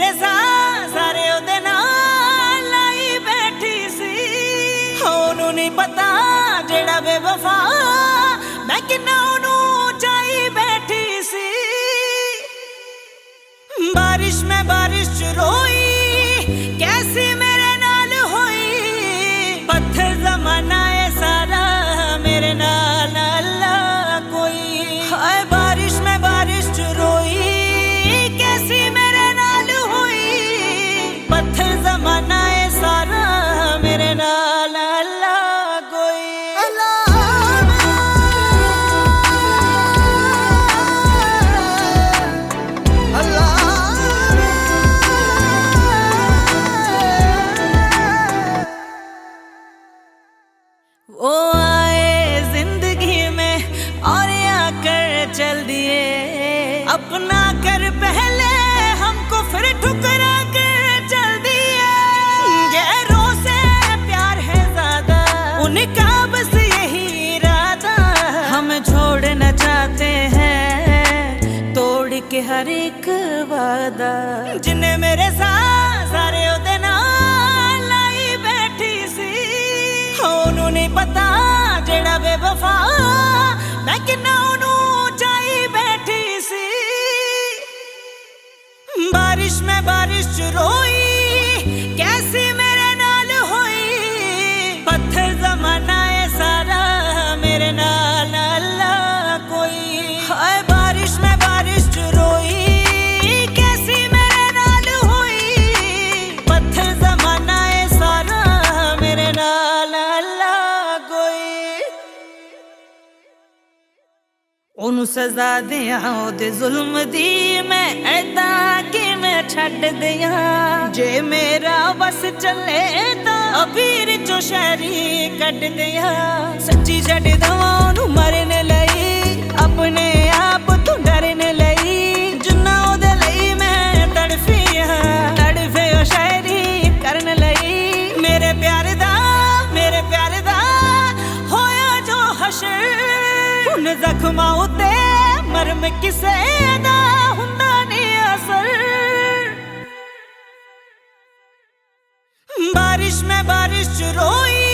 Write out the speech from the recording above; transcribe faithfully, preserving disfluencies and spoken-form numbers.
मेरे साथ सारे ओदे नाल लाई बैठी सी, ओनू नहीं पता जेड़ा बेवफा मैं किन्ना ओनू चाही बैठी सी। बारिश में बारिश च रोई कैसी मेरे नाल होई, पत्थर जमाना है सारा मेरे नाल अल्लाह कोई। हाय बारिश में बारिश च रोई कैसी मेरे नाल हुई, पत्थर जमाना है सारा मेरे नाल अल्लाह कोई। वो आए जिंदगी में और आकर चल दिए, अपना कर पहले हमको फिर ठुकरा कर चल दिए। गैरों से प्यार है ज्यादा उनका बस यही इरादा, हम छोड़ना चाहते हैं तोड़ के हर एक वादा। जिन्हें मेरे साथ सारे ओदे नाल लाई बैठी सी, ओनू नहीं पता जेड़ा बेवफा मैं किन्ना ओनू चाही बैठी सी। बारिश में बारिश च रोई कैसी मेरे नाल होई, पत्थर जमाना है सारा मेरे नाल अल्लाह कोई। हाय बारिश में बारिश च रोई कैसी मेरे नाल होई, पत्थर जमाना है सारा मेरे नाल अल्लाह कोई। ओनू सजा दिया ओदे जुल्म दी मैं ऐदा कि मैं छड्ड दिया, जे मेरा बस चले तां अबीर चो शहरी कट दिया। सच्ची छड्ड दवां ओनू मरने लई, अपने आप तू डरने लई, जिन्ना ओदे लई मैं तड़फिया तड़फे ओ शायरी करन लई। मेरे प्यार दा मेरे प्यार दा होया जो हशर, उन जख्मां उत्ते मरम किसे दा हुंदा नहीं असर। बारिश में बारिश च रोई